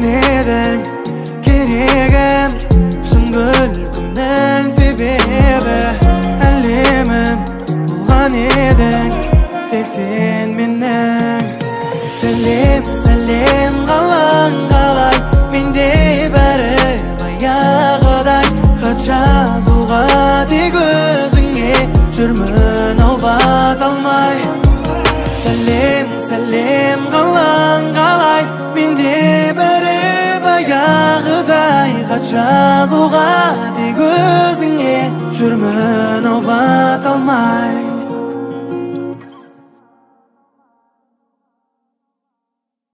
eding keregim Şın gülgümden sebebi Әлемім болған едің Тек sen менің Сәлем, сәлем қалаң қалай Менде бәрі баяғыдай Хат жазуға тек өзіңе Жүрмін ау бата алмай Сәлем, сәлем қалаң қалай Менде бәрі баяғыдай Хат жазуға тек өзіңе Жүрмін ау бата алмай